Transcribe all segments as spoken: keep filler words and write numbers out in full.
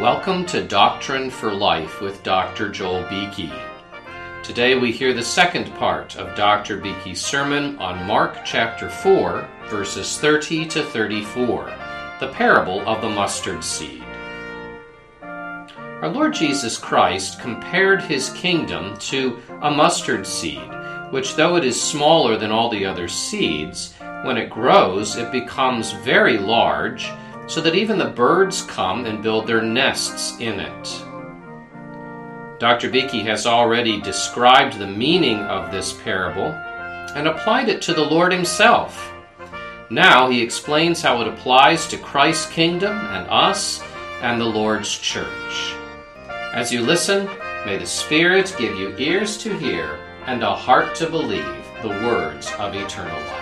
Welcome to Doctrine for Life with Doctor Joel Beeke. Today we hear the second part of Doctor Beeke's sermon on Mark chapter four, verses thirty to thirty-four, the parable of the mustard seed. Our Lord Jesus Christ compared his kingdom to a mustard seed, which though it is smaller than all the other seeds, when it grows it becomes very large, so that even the birds come and build their nests in it. Doctor Beeke has already described the meaning of this parable and applied it to the Lord himself. Now he explains how it applies to Christ's kingdom and us and the Lord's church. As you listen, may the Spirit give you ears to hear and a heart to believe the words of eternal life.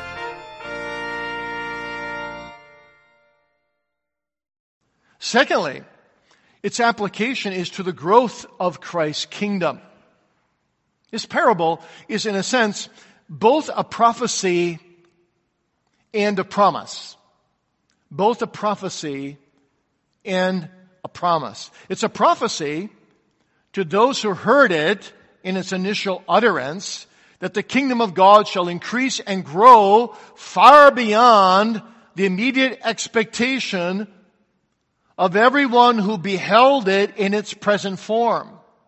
Secondly, its application is to the growth of Christ's kingdom. This parable is, in a sense, both a prophecy and a promise. Both a prophecy and a promise. It's a prophecy to those who heard it in its initial utterance, that the kingdom of God shall increase and grow far beyond the immediate expectation of everyone who beheld it in its present form.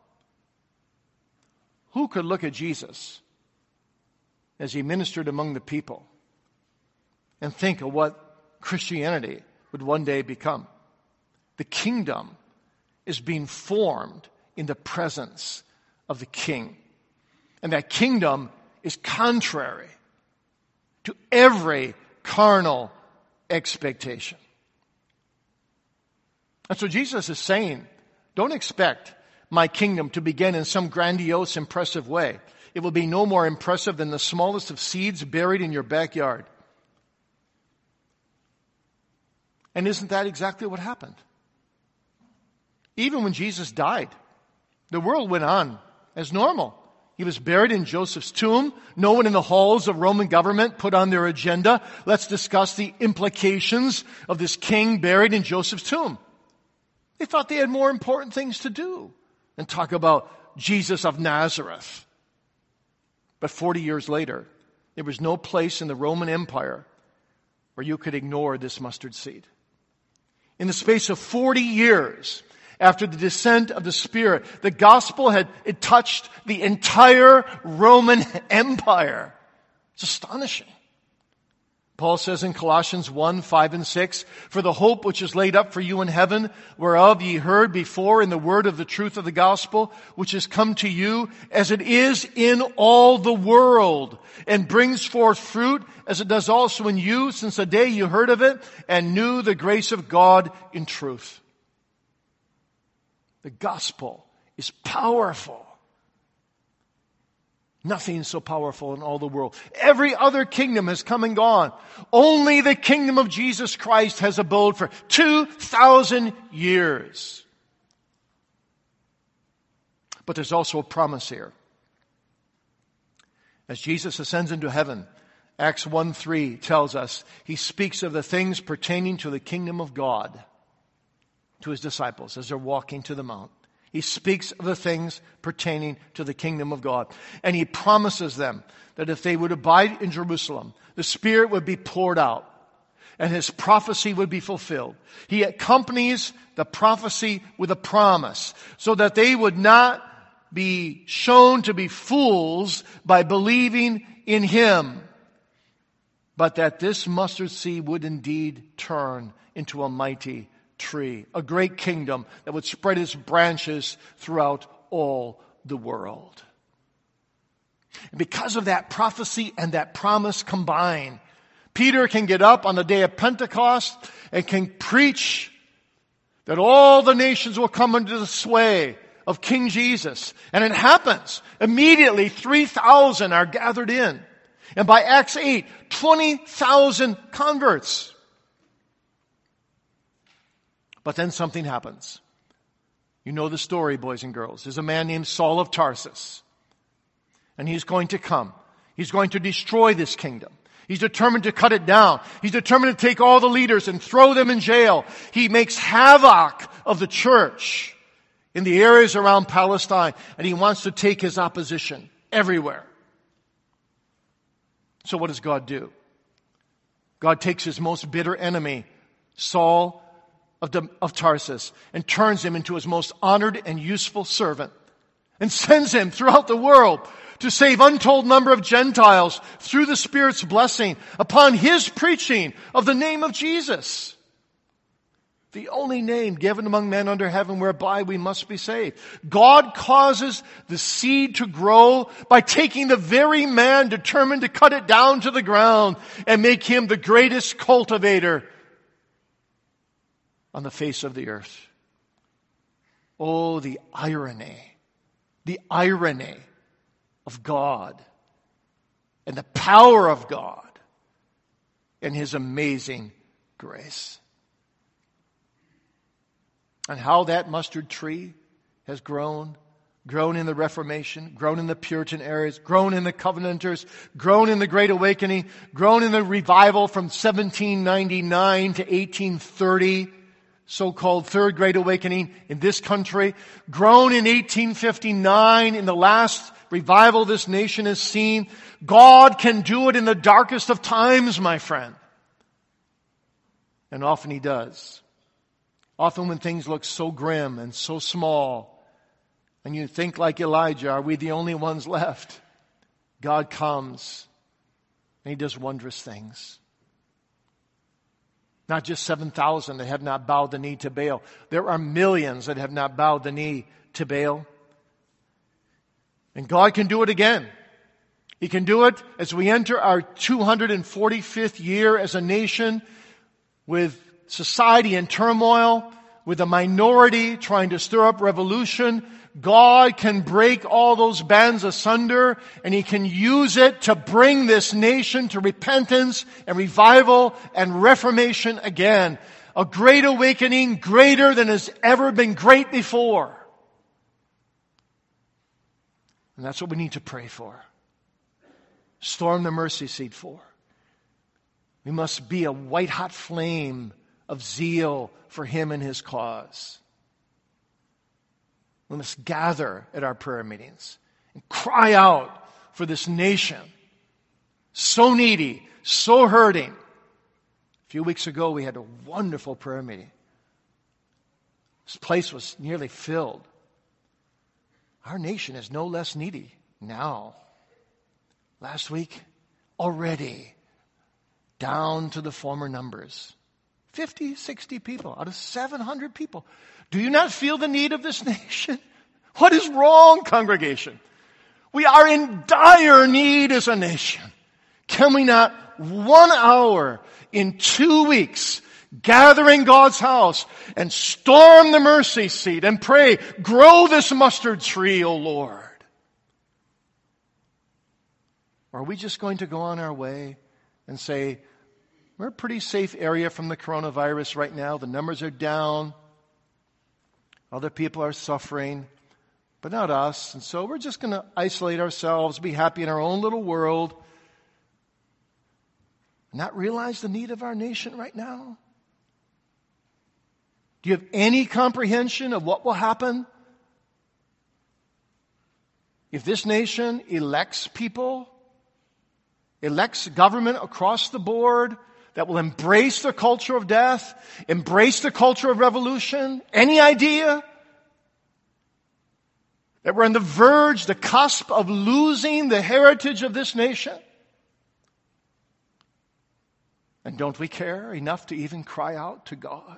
Who could look at Jesus as he ministered among the people and think of what Christianity would one day become? The kingdom is being formed in the presence of the King. And that kingdom is contrary to every carnal expectation. And so Jesus is saying, don't expect my kingdom to begin in some grandiose, impressive way. It will be no more impressive than the smallest of seeds buried in your backyard. And isn't that exactly what happened? Even when Jesus died, the world went on as normal. He was buried in Joseph's tomb. No one in the halls of Roman government put on their agenda, let's discuss the implications of this king buried in Joseph's tomb. They thought they had more important things to do than talk about Jesus of Nazareth. But forty years later, there was no place in the Roman Empire where you could ignore this mustard seed. In the space of forty years, after the descent of the Spirit, the gospel had it touched the entire Roman Empire. It's astonishing. Paul says in Colossians one, five and six, for the hope which is laid up for you in heaven, whereof ye heard before in the word of the truth of the gospel, which has come to you as it is in all the world, and brings forth fruit as it does also in you since the day you heard of it and knew the grace of God in truth. The gospel is powerful. Nothing so powerful in all the world. Every other kingdom has come and gone. Only the kingdom of Jesus Christ has abode for two thousand years. But there's also a promise here. As Jesus ascends into heaven, Acts one three tells us, he speaks of the things pertaining to the kingdom of God to his disciples as they're walking to the mount. He speaks of the things pertaining to the kingdom of God. And he promises them that if they would abide in Jerusalem, the Spirit would be poured out and his prophecy would be fulfilled. He accompanies the prophecy with a promise so that they would not be shown to be fools by believing in him, but that this mustard seed would indeed turn into a mighty tree, a great kingdom that would spread its branches throughout all the world. And because of that prophecy and that promise combined, Peter can get up on the day of Pentecost and can preach that all the nations will come under the sway of King Jesus. And it happens. Immediately, three thousand are gathered in. And by Acts eight, twenty thousand converts. But then something happens. You know the story, boys and girls. There's a man named Saul of Tarsus. And he's going to come. He's going to destroy this kingdom. He's determined to cut it down. He's determined to take all the leaders and throw them in jail. He makes havoc of the church in the areas around Palestine, and he wants to take his opposition everywhere. So what does God do? God takes his most bitter enemy, Saul of, Dam- of Tarsus, and turns him into his most honored and useful servant, and sends him throughout the world to save untold number of Gentiles through the Spirit's blessing upon his preaching of the name of Jesus, the only name given among men under heaven whereby we must be saved. God causes the seed to grow by taking the very man determined to cut it down to the ground and make him the greatest cultivator on the face of the earth. Oh, the irony, the irony of God and the power of God and his amazing grace. And how that mustard tree has grown, grown in the Reformation, grown in the Puritan eras, grown in the Covenanters, grown in the Great Awakening, grown in the revival from seventeen ninety-nine to eighteen thirty, so-called Third Great Awakening in this country, grown in eighteen fifty-nine in the last revival this nation has seen. God can do it in the darkest of times, my friend. And often he does. Often when things look so grim and so small, and you think like Elijah, are we the only ones left? God comes and he does wondrous things. Not just seven thousand that have not bowed the knee to Baal. There are millions that have not bowed the knee to Baal. And God can do it again. He can do it as we enter our two hundred forty-fifth year as a nation, with society in turmoil, with a minority trying to stir up revolution. God can break all those bands asunder, and he can use it to bring this nation to repentance and revival and reformation again. A great awakening, greater than has ever been great before. And that's what we need to pray for. Storm the mercy seat for. We must be a white-hot flame of zeal for him and his cause. We must gather at our prayer meetings and cry out for this nation. So needy, so hurting. A few weeks ago we had a wonderful prayer meeting. This place was nearly filled. Our nation is no less needy now. Last week, already down to the former numbers. fifty, sixty people out of seven hundred people. Do you not feel the need of this nation? What is wrong, congregation? We are in dire need as a nation. Can we not one hour in two weeks gather in God's house and storm the mercy seat and pray, grow this mustard tree, O Lord? Or are we just going to go on our way and say, we're a pretty safe area from the coronavirus right now. The numbers are down. Other people are suffering, but not us. And so we're just going to isolate ourselves, be happy in our own little world, not realize the need of our nation right now? Do you have any comprehension of what will happen if this nation elects people, elects government across the board that will embrace the culture of death, embrace the culture of revolution? Any idea that we're on the verge, the cusp of losing the heritage of this nation? And don't we care enough to even cry out to God?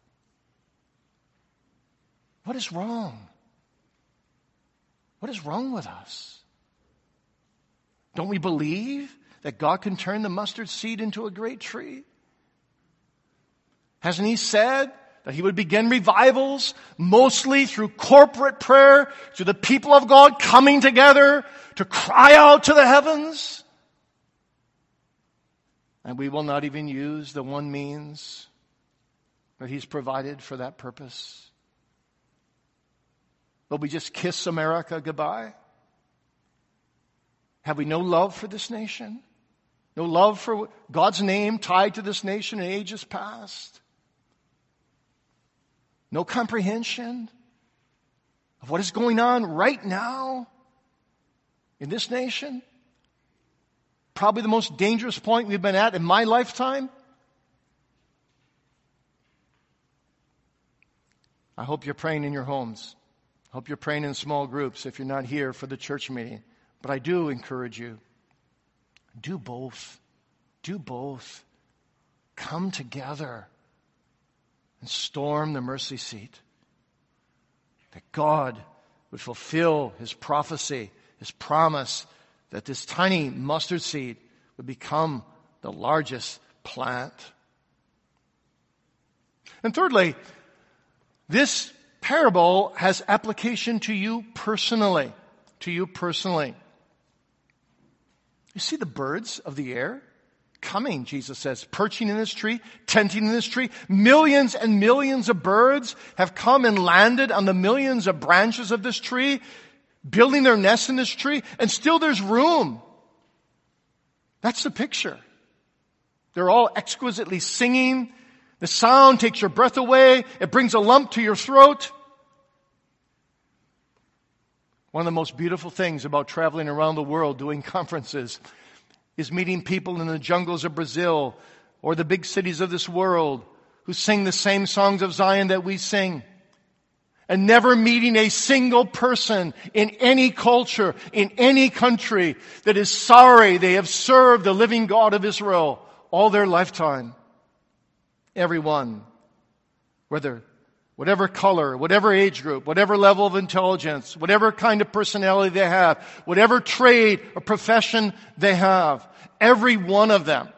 What is wrong? What is wrong with us? Don't we believe that God can turn the mustard seed into a great tree? Hasn't he said that he would begin revivals mostly through corporate prayer, through the people of God coming together to cry out to the heavens? And we will not even use the one means that he's provided for that purpose. Will we just kiss America goodbye? Have we no love for this nation? No love for God's name tied to this nation in ages past? No comprehension of what is going on right now in this nation? Probably the most dangerous point we've been at in my lifetime. I hope you're praying in your homes. I hope you're praying in small groups if you're not here for the church meeting. But I do encourage you, do both. Do both. Come together and storm the mercy seat. That God would fulfill His prophecy, His promise that this tiny mustard seed would become the largest plant. And thirdly, this parable has application to you personally. To you personally. You see the birds of the air coming, Jesus says, perching in this tree, tenting in this tree. Millions and millions of birds have come and landed on the millions of branches of this tree, building their nests in this tree, and still there's room. That's the picture. They're all exquisitely singing. The sound takes your breath away. It brings a lump to your throat. One of the most beautiful things about traveling around the world doing conferences is meeting people in the jungles of Brazil or the big cities of this world who sing the same songs of Zion that we sing. And never meeting a single person in any culture, in any country that is sorry they have served the living God of Israel all their lifetime. Everyone, whether whatever color, whatever age group, whatever level of intelligence, whatever kind of personality they have, whatever trade or profession they have, every one of them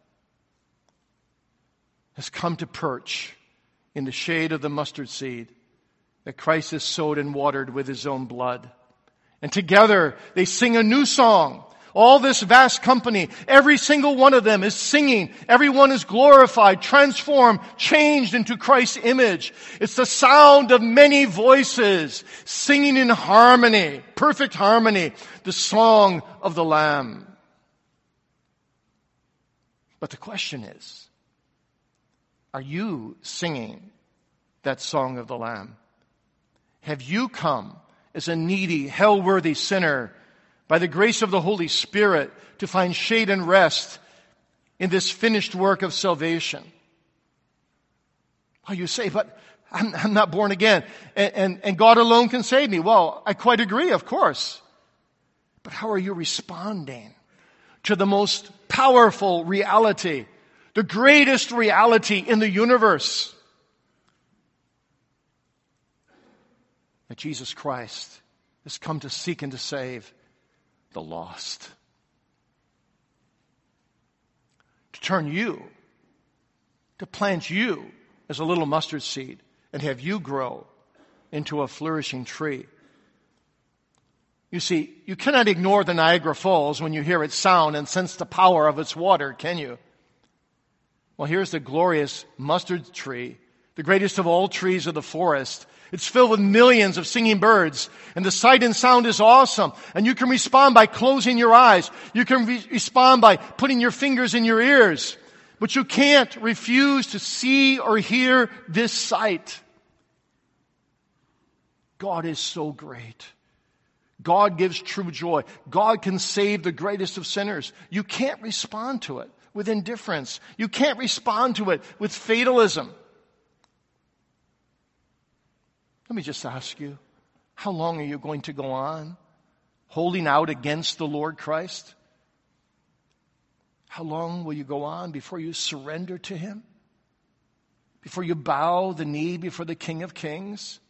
has come to perch in the shade of the mustard seed that Christ has sowed and watered with His own blood. And together they sing a new song. All this vast company, every single one of them is singing. Everyone is glorified, transformed, changed into Christ's image. It's the sound of many voices singing in harmony, perfect harmony, the song of the Lamb. But the question is, are you singing that song of the Lamb? Have you come as a needy, hell-worthy sinner by the grace of the Holy Spirit to find shade and rest in this finished work of salvation? Oh, you say, but I'm, I'm not born again, and, and, and God alone can save me. Well, I quite agree, of course. But how are you responding to the most powerful reality, the greatest reality in the universe? That Jesus Christ has come to seek and to save the lost. To turn you, to plant you as a little mustard seed and have you grow into a flourishing tree. You see, you cannot ignore the Niagara Falls when you hear its sound and sense the power of its water, can you? Well, here's the glorious mustard tree, the greatest of all trees of the forest. It's filled with millions of singing birds, and the sight and sound is awesome. And you can respond by closing your eyes. You can re- respond by putting your fingers in your ears. But you can't refuse to see or hear this sight. God is so great. God gives true joy. God can save the greatest of sinners. You can't respond to it with indifference. You can't respond to it with fatalism. Let me just ask you, how long are you going to go on holding out against the Lord Christ? How long will you go on before you surrender to Him? Before you bow the knee before the King of Kings?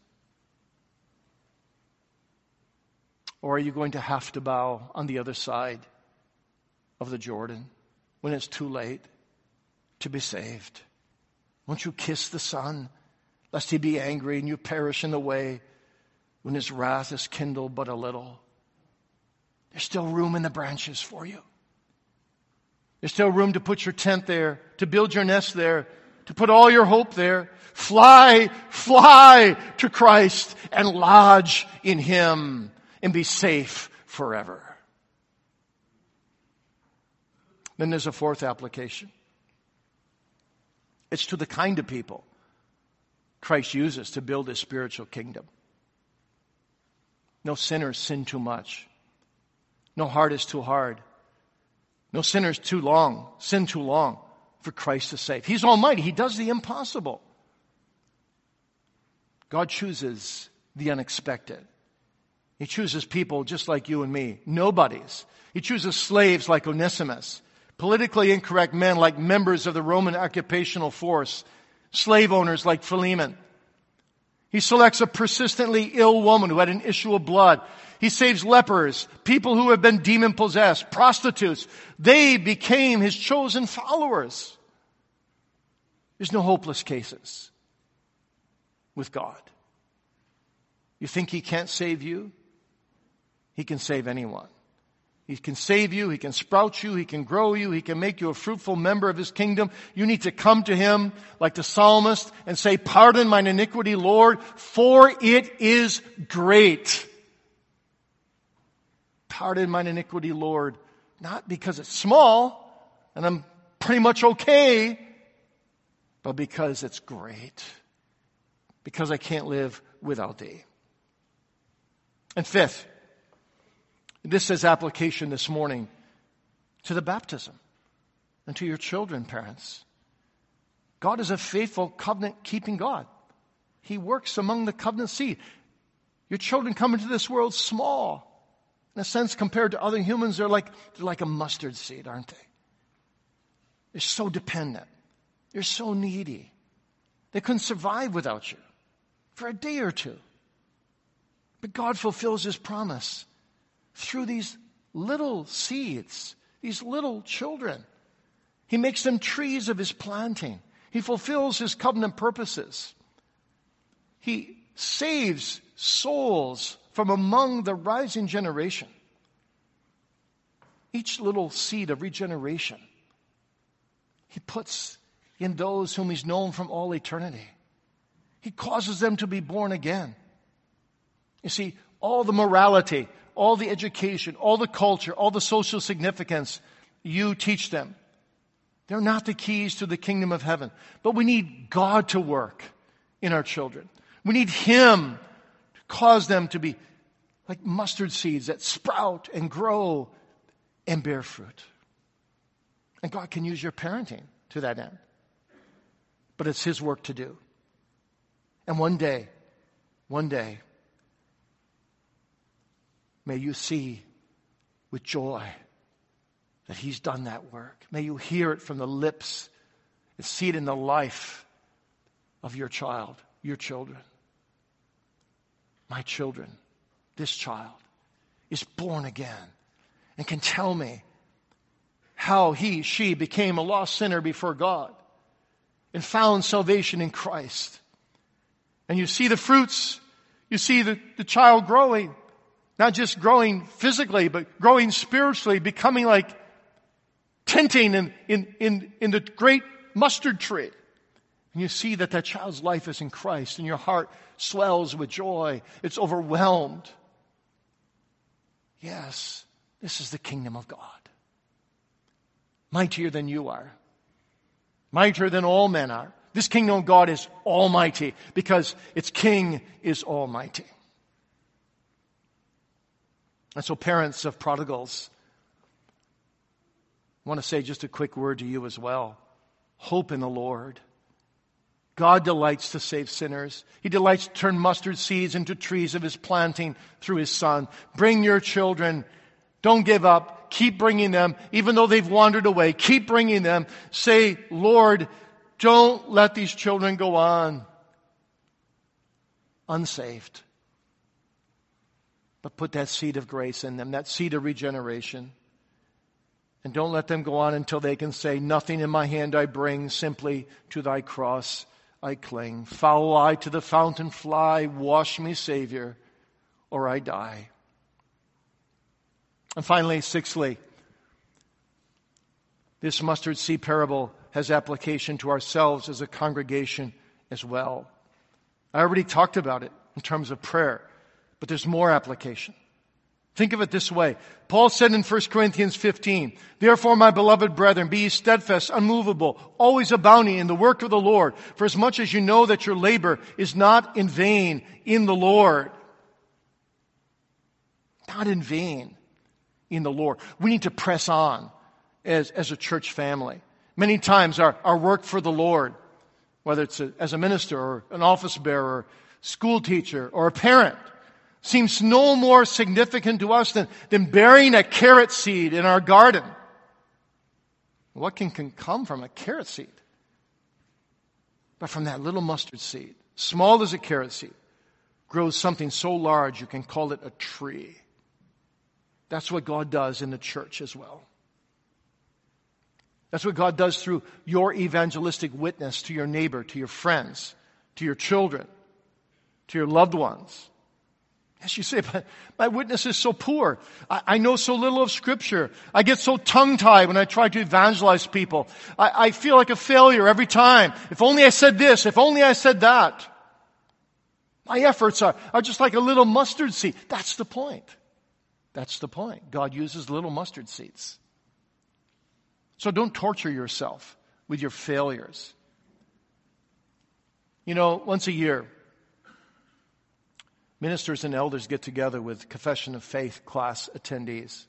Or are you going to have to bow on the other side of the Jordan when it's too late to be saved? Won't you kiss the Son, lest He be angry and you perish in the way when His wrath is kindled but a little? There's still room in the branches for you. There's still room to put your tent there, to build your nest there, to put all your hope there. Fly, fly to Christ and lodge in Him and be safe forever. Then there's a fourth application. It's to the kind of people Christ uses to build his spiritual kingdom. No sinners sin too much. No heart is too hard. No sinner is too long, sin too long for Christ to save. He's almighty. He does the impossible. God chooses the unexpected. He chooses people just like you and me, nobodies. He chooses slaves like Onesimus, politically incorrect men like members of the Roman occupational force, slave owners like Philemon. He selects a persistently ill woman who had an issue of blood. He saves lepers, people who have been demon-possessed, prostitutes. They became his chosen followers. There's no hopeless cases with God. You think he can't save you? He can save anyone. He can save you. He can sprout you. He can grow you. He can make you a fruitful member of his kingdom. You need to come to him like the psalmist and say, "Pardon mine iniquity, Lord, for it is great." Pardon mine iniquity, Lord, not because it's small and I'm pretty much okay, but because it's great. Because I can't live without thee. And fifth, this has application this morning to the baptism and to your children, parents. God is a faithful covenant-keeping God. He works among the covenant seed. Your children come into this world small. In a sense, compared to other humans, they're like, they're like a mustard seed, aren't they? They're so dependent. They're so needy. They couldn't survive without you for a day or two. But God fulfills his promise through these little seeds, these little children. He makes them trees of his planting. He fulfills his covenant purposes. He saves souls from among the rising generation. Each little seed of regeneration he puts in those whom he's known from all eternity. He causes them to be born again. You see, all the morality, all the education, all the culture, all the social significance, you teach them. They're not the keys to the kingdom of heaven. But we need God to work in our children. We need him to cause them to be like mustard seeds that sprout and grow and bear fruit. And God can use your parenting to that end. But it's his work to do. And one day, one day, may you see with joy that he's done that work. May you hear it from the lips and see it in the life of your child, your children. My children, this child is born again and can tell me how he, she became a lost sinner before God and found salvation in Christ. And you see the fruits. You see the, the child growing. Not just growing physically, but growing spiritually, becoming like tinting in, in, in, in the great mustard tree. And you see that that child's life is in Christ, and your heart swells with joy. It's overwhelmed. Yes, this is the kingdom of God. Mightier than you are. Mightier than all men are. This kingdom of God is almighty because its king is almighty. And so parents of prodigals, I want to say just a quick word to you as well. Hope in the Lord. God delights to save sinners. He delights to turn mustard seeds into trees of his planting through his Son. Bring your children. Don't give up. Keep bringing them, even though they've wandered away. Keep bringing them. Say, Lord, don't let these children go on unsaved. But put that seed of grace in them, that seed of regeneration. And don't let them go on until they can say, nothing in my hand I bring, simply to thy cross I cling. Foul I to the fountain fly, wash me, Savior, or I die. And finally, sixthly, this mustard seed parable has application to ourselves as a congregation as well. I already talked about it in terms of prayer, but there's more application. Think of it this way. Paul said in First Corinthians fifteen, "Therefore, my beloved brethren, be ye steadfast, unmovable, always abounding in the work of the Lord, for as much as you know that your labor is not in vain in the Lord." Not in vain in the Lord. We need to press on as, as a church family. Many times our, our work for the Lord, whether it's a, as a minister or an office bearer, school teacher, or a parent, seems no more significant to us than, than burying a carrot seed in our garden. What can, can come from a carrot seed? But from that little mustard seed, small as a carrot seed, grows something so large you can call it a tree. That's what God does in the church as well. That's what God does through your evangelistic witness to your neighbor, to your friends, to your children, to your loved ones. Yes, you say, but my witness is so poor. I, I know so little of Scripture. I get so tongue-tied when I try to evangelize people. I, I feel like a failure every time. If only I said this, if only I said that. My efforts are, are just like a little mustard seed. That's the point. That's the point. God uses little mustard seeds. So don't torture yourself with your failures. You know, once a year, ministers and elders get together with Confession of Faith class attendees.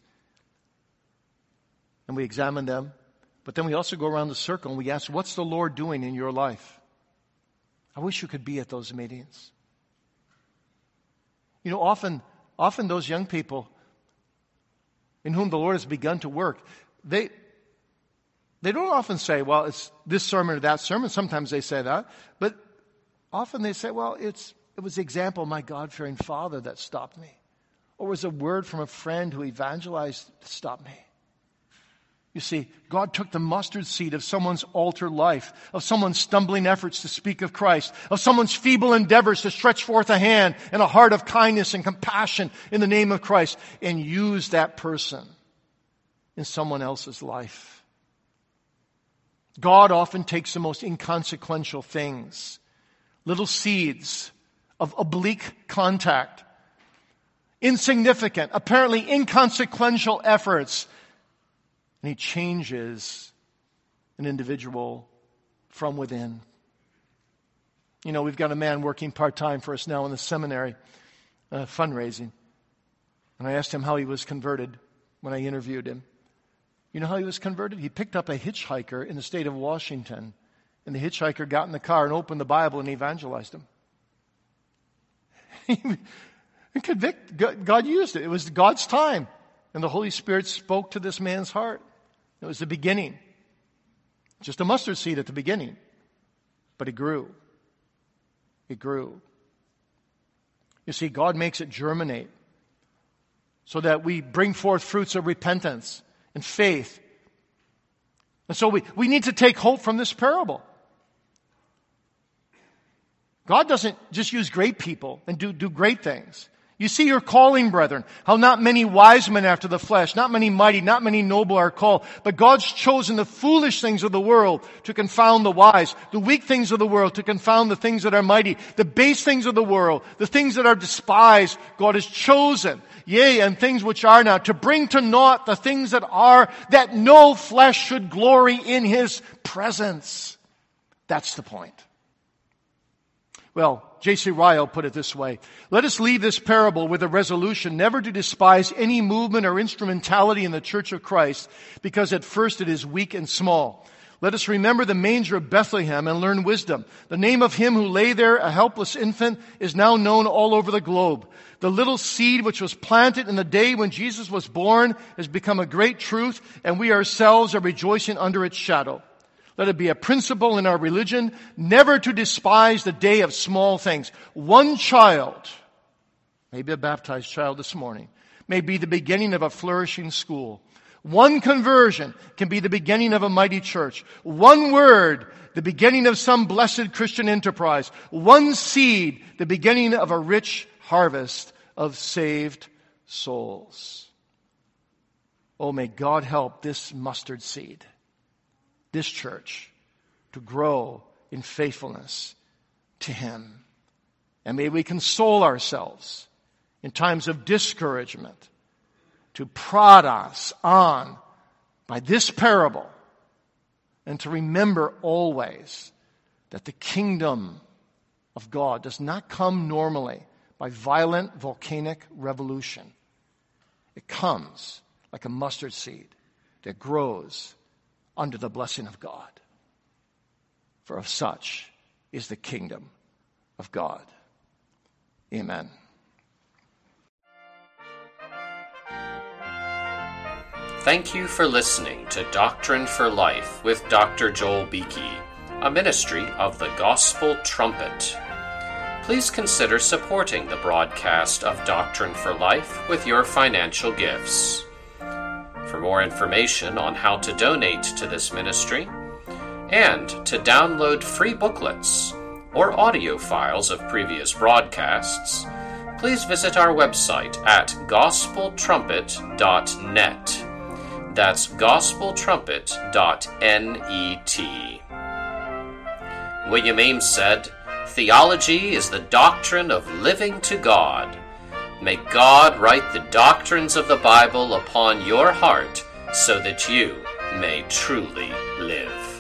And we examine them. But then we also go around the circle and we ask, what's the Lord doing in your life? I wish you could be at those meetings. You know, often, often those young people in whom the Lord has begun to work, they, they don't often say, well, it's this sermon or that sermon. Sometimes they say that. But often they say, well, it's, it was the example of my God-fearing father that stopped me. Or it was a word from a friend who evangelized that stopped me. You see, God took the mustard seed of someone's altered life, of someone's stumbling efforts to speak of Christ, of someone's feeble endeavors to stretch forth a hand and a heart of kindness and compassion in the name of Christ, and used that person in someone else's life. God often takes the most inconsequential things, little seeds of oblique contact, insignificant, apparently inconsequential efforts, and He changes an individual from within. You know, we've got a man working part-time for us now in the seminary, uh, fundraising. And I asked him how he was converted when I interviewed him. You know how he was converted? He picked up a hitchhiker in the state of Washington. And the hitchhiker got in the car and opened the Bible and evangelized him. He convict, God used it. It was God's time. And the Holy Spirit spoke to this man's heart. It was the beginning. Just a mustard seed at the beginning. But it grew. It grew. You see, God makes it germinate so that we bring forth fruits of repentance and faith. And so we, we need to take hope from this parable. God doesn't just use great people and do, do great things. You see your calling, brethren, how not many wise men after the flesh, not many mighty, not many noble are called, but God's chosen the foolish things of the world to confound the wise, the weak things of the world to confound the things that are mighty, the base things of the world, the things that are despised, God has chosen, yea, and things which are not, to bring to naught the things that are, that no flesh should glory in His presence. That's the point. Well, J C Ryle put it this way: let us leave this parable with a resolution never to despise any movement or instrumentality in the Church of Christ, because at first it is weak and small. Let us remember the manger of Bethlehem and learn wisdom. The name of Him who lay there, a helpless infant, is now known all over the globe. The little seed which was planted in the day when Jesus was born has become a great truth, and we ourselves are rejoicing under its shadow. Let it be a principle in our religion never to despise the day of small things. One child, maybe a baptized child this morning, may be the beginning of a flourishing school. One conversion can be the beginning of a mighty church. One word, the beginning of some blessed Christian enterprise. One seed, the beginning of a rich harvest of saved souls. Oh, may God help this mustard seed, this church, to grow in faithfulness to Him. And may we console ourselves in times of discouragement to prod us on by this parable, and to remember always that the kingdom of God does not come normally by violent volcanic revolution. It comes like a mustard seed that grows under the blessing of God. For of such is the kingdom of God. Amen. Thank you for listening to Doctrine for Life with Doctor Joel Beeke, a ministry of the Gospel Trumpet. Please consider supporting the broadcast of Doctrine for Life with your financial gifts. For more information on how to donate to this ministry, and to download free booklets or audio files of previous broadcasts, please visit our website at gospel trumpet dot net. That's gospel trumpet dot net. William Ames said, "Theology is the doctrine of living to God." May God write the doctrines of the Bible upon your heart so that you may truly live.